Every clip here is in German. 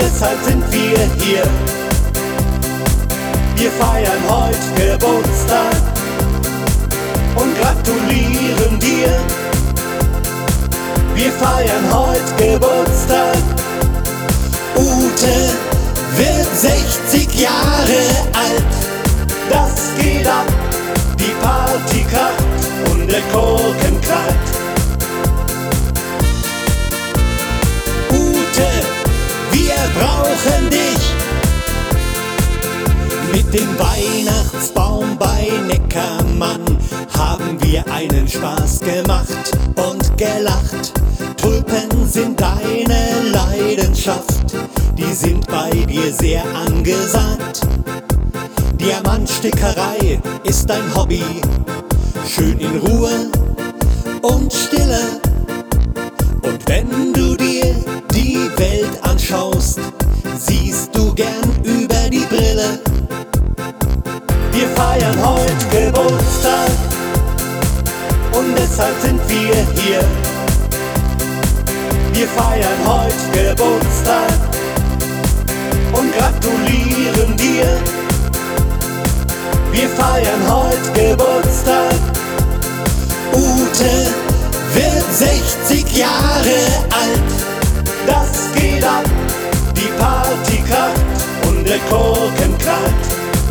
deshalb sind wir hier. Wir feiern heute Geburtstag und gratulieren dir. Wir feiern heute Geburtstag. Ute wird 60 Jahre alt. Das geht ab, die Party kracht und der Korken knallt. Ute, wir brauchen dich. Mit dem Weihnachtsbaum bei Neckermann haben wir einen Spaß gemacht und gelacht. Tulpen sind deine Leidenschaft, die sind bei dir sehr angesagt. Diamantstickerei ist dein Hobby, schön in Ruhe und Stille. Und wenn du dir die Welt anschaust, siehst du gern über die Brille. Wir feiern heute Geburtstag und deshalb sind wir hier. Wir feiern heute Geburtstag und gratulieren dir. Wir feiern heute Geburtstag. Ute wird 60 Jahre alt. Das geht ab, die Party kracht und der Korken knallt.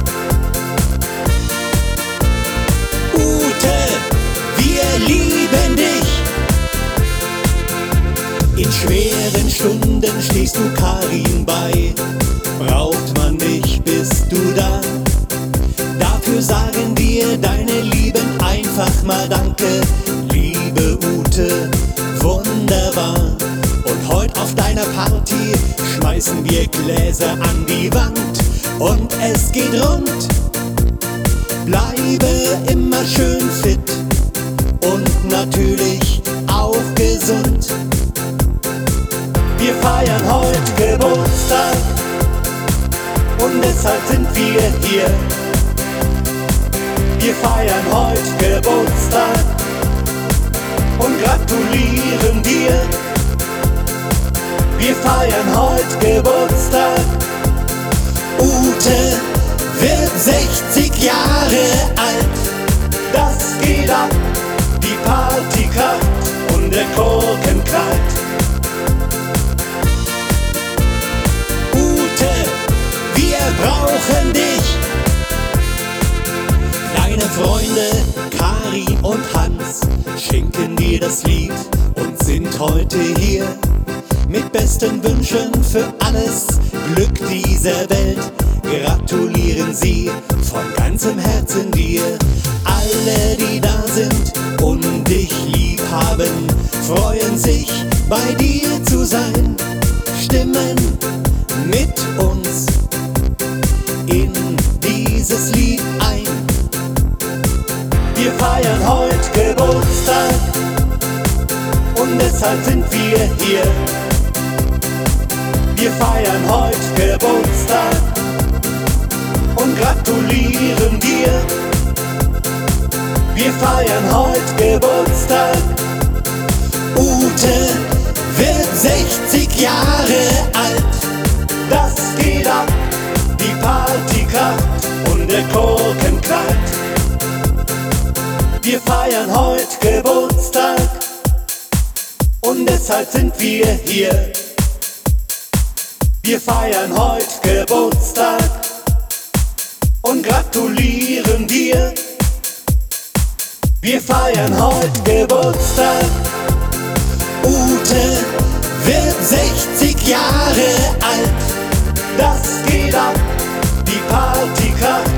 Ute, wir lieben dich. In schweren Stunden stehst du Karin bei. Braucht man dich, bist du da. Dafür sagen wir deine Lieben einfach mal Danke. Liebe Ute, wunderbar. Und heute auf deiner Party schmeißen wir Gläser an die Wand. Und es geht rund. Bleibe immer schön fit und natürlich auch gesund. Wir feiern heute Geburtstag und deshalb sind wir hier. Wir feiern heute Geburtstag und gratulieren dir. Wir feiern heute Geburtstag. Ute wird 60 Jahre alt. Das geht ab, die Party kracht und der Korken knallt. Ute, wir brauchen dich. Deine Freunde Karin und Hans schenken dir das Lied und sind heute hier. Mit besten Wünschen für alles Glück dieser Welt gratulieren sie von ganzem Herzen dir. Alle, die da sind und dich lieb haben, freuen sich, bei dir zu sein. Stimmen mit uns in dieses Lied ein. Wir feiern heute Geburtstag und deshalb sind wir hier. Wir feiern heute Geburtstag und gratulieren dir. Wir feiern heute Geburtstag. Ute wird 60 Jahre alt. Das geht ab, die Party kracht und der Korken knallt. Wir feiern heute Geburtstag und deshalb sind wir hier. Wir feiern heute Geburtstag und gratulieren dir. Wir feiern heute Geburtstag. Ute wird 60 Jahre alt. Das geht ab, die Party kracht